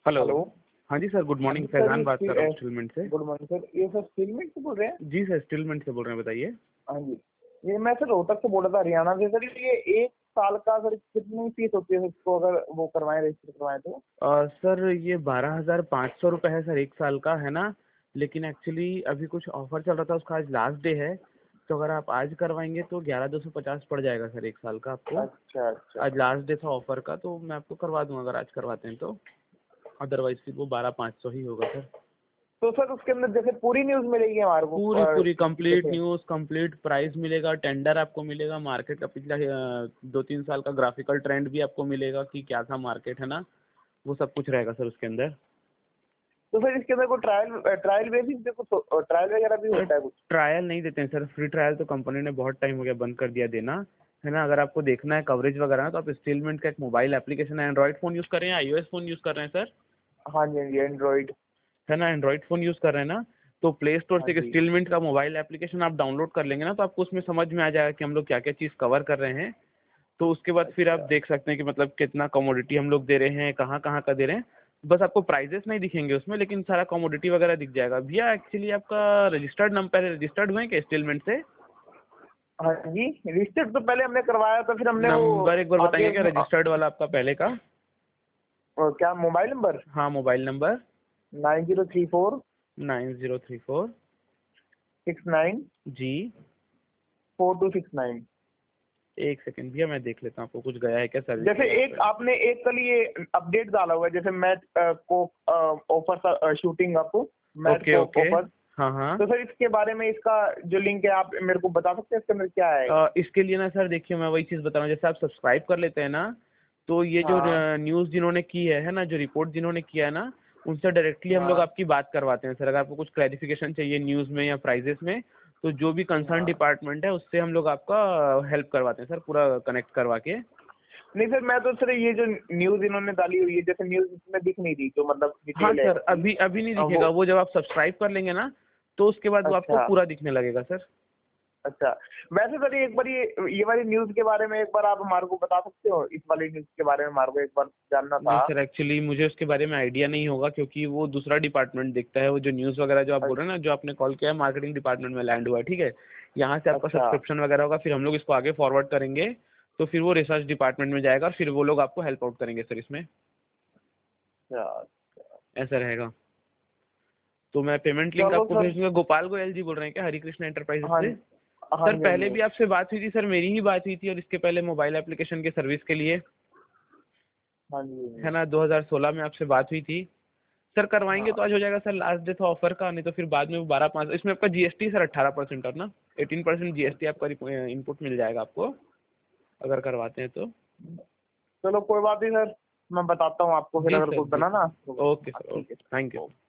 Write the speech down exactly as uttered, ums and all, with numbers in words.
Hello. Hello. हाँ जी sir, good हाँ जी morning, sir, Faizan ये बात कर रहा हूँ स्टी- स्टीलमेंट से। Good morning sir. ये सर स्टीलमेंट से बोल रहे हैं? जी सर, स्टीलमेंट से बोल रहे हैं, बताइए। हाँ जी। ये मैं सर रोहतक से बोल रहा था, हरियाणा से। सर ये एक साल का सर कितनी फीस होती है सर इसको अगर वो करवाएं, रजिस्टर करवाएं तो? अ, सर ये बारह हज़ार पाँच सौ रुपये है सर, एक साल का है ना। लेकिन एक्चुअली अभी कुछ ऑफर चल रहा था, उसका आज लास्ट डे है। तो अगर आप आज करवाएंगे तो ग्यारह दो सौ पचास पड़ जाएगा सर, एक साल का आपको। अच्छा अच्छा। आज लास्ट डे था ऑफर का, तो मैं आपको करवा दूंगा अगर आज करवाते हैं तो। अदरवाइज फिर वो बारह पाँच सौ ही होगा सर। तो सर उसके अंदर जैसे पूरी न्यूज मिलेगी हमारे को पूरी अ, पूरी कंप्लीट जैसे? न्यूज़, कंप्लीट प्राइस मिलेगा, टेंडर आपको मिलेगा, मार्केट का पिछला अ, दो तीन साल का ग्राफिकल ट्रेंड भी आपको मिलेगा कि क्या था मार्केट, है ना। वो सब कुछ रहेगा सर उसके अंदर। तो सर इसके अंदर कोई ट्रायल ट्रायल बेसिस पे कुछ ट्रायल वगैरह भी सर होता है कुछ? ट्रायल नहीं देते हैं सर, फ्री ट्रायल तो कंपनी ने बहुत टाइम हो गया बंद कर दिया देना, है ना। अगर आपको देखना है कवरेज वगैरह ना, तो आप स्टीलमेंट का एक मोबाइल एप्लीकेशन है, एंड्रॉइड फ़ोन यूज़ कर रहे हैं, आईओएस फ़ोन यूज़ कर रहे हैं सर, हाँ जी हाँ जी, एंड्रॉइड। है ना। एंड्रॉइड फ़ोन यूज़ कर रहे हैं ना, तो प्ले स्टोर हाँ से एक जी। स्टीलमेंट का मोबाइल एप्लीकेशन आप डाउनलोड कर लेंगे ना, तो आपको उसमें समझ में आ जाएगा कि हम लोग क्या क्या चीज़ कवर कर रहे हैं। तो उसके बाद फिर आप अच्छा। देख सकते हैं कि मतलब कितना कमोडिटी हम लोग दे रहे हैं, कहाँ कहाँ का दे रहे हैं। बस आपको प्राइजेस नहीं दिखेंगे उसमें, लेकिन सारा कमोडिटी वगैरह दिख जाएगा भैया। एक्चुअली आपका रजिस्टर्ड नंबर, रजिस्टर्ड हुए हैं क्या स्टीलमेंट से? हाँ जी, रजिस्टर तो पहले हमने करवाया था, फिर हमने वो नंबर एक बार आगे बताएंगे क्या, रजिस्टर्ड वाला आपका पहले का? अ, क्या मोबाइल नंबर? हाँ, mobile number. Nine zero three four nine zero three four. Six nine जी। Four two six nine. एक सेकंड भैया, मैं देख लेता हूँ आपको कुछ गया है क्या सर्विस जैसे वगैरह एक पे। आपने एक कल ये अपडेट डाला हुआ है, जैसे मैच को offer shooting up, match okay को ओके। ऑफर। हाँ हाँ। तो सर इसके बारे में, इसका जो लिंक है आप मेरे को बता सकते हैं इसके अंदर क्या है? अ, इसके लिए ना सर देखिए, मैं वही चीज़ बता रहा हूँ, जैसे आप सब्सक्राइब कर लेते हैं ना, तो ये जो हाँ न्यूज़ जिन्होंने की है है ना, जो रिपोर्ट जिन्होंने किया है ना, उनसे डायरेक्टली हम लोग हाँ आपकी बात करवाते हैं सर। अगर आपको कुछ क्लैरिफिकेशन चाहिए न्यूज़ में या प्राइजेस में, तो जो भी कंसर्न हाँ। डिपार्टमेंट है उससे हम लोग आपका हेल्प करवाते हैं सर, पूरा कनेक्ट करवा के। नहीं सर, मैं तो सर ये जो न्यूज इन्होंने डाली हुई है, जैसे न्यूज इसमें दिख नहीं रही, जो मतलब हाँ डिटेल है सर, इसकी। अभी अभी नहीं अ, वो दिखेगा, वो जब आप सब्सक्राइब कर लेंगे ना, तो उसके बाद वो आपको अच्छा पूरा दिखने लगेगा सर। अच्छा। वैसे सर एक बार ये ये वाली न्यूज के बारे में एक बार आप हमारे को बता सकते हो? इस वाली न्यूज के बारे में हमारे को एक बार जानना नहीं था। सर, एक्चुअली मुझे उसके बारे में आइडिया नहीं होगा, क्योंकि वो दूसरा डिपार्टमेंट देखता है। वो जो न्यूज़ वगैरह जो आप बोल रहे हैं ना, जो आपने कॉल किया है, मार्केटिंग डिपार्टमेंट में लैंड हुआ है, ठीक है। यहाँ से आपका अच्छा सब्सक्रिप्शन वगैरह होगा, फिर हम लोग इसको आगे फॉरवर्ड करेंगे, तो फिर वो रिसर्च डिपार्टमेंट में जाएगा और फिर वो लोग आपको हेल्प आउट करेंगे सर इसमें। अच्छा। ऐसा रहेगा। तो मैं पेमेंट लिंक चलो आपको सर। भेज दूंगा। गोपाल गोयल जी बोल रहे हैं क्या, हरि कृष्ण एंटरप्राइजेस हाँ से? हाँ सर जी हाँ पहले जी। भी आपसे बात हुई थी सर, मेरी ही बात हुई थी, और इसके पहले मोबाइल एप्लीकेशन के सर्विस के लिए, हाँ जी हाँ है जी। ना, दो हज़ार सोलह में आपसे बात हुई थी। सर करवाएंगे हाँ। तो आज हो जाएगा सर, लास्ट डे था ऑफर का, नहीं तो फिर बाद में वो बारह पाँच, इसमें आपका जीएसटी सर अट्ठारह परसेंट और ना एटीन परसेंट जीएसटी आपका इनपुट मिल जाएगा आपको, अगर करवाते हैं तो। चलो कोई बात नहीं सर, मैं बताता हूँ आपको फिर जी अगर सर, कुछ जी बना ना सर, तो। ओके हाँ सर, ठीक है okay, thank you sir. Sir.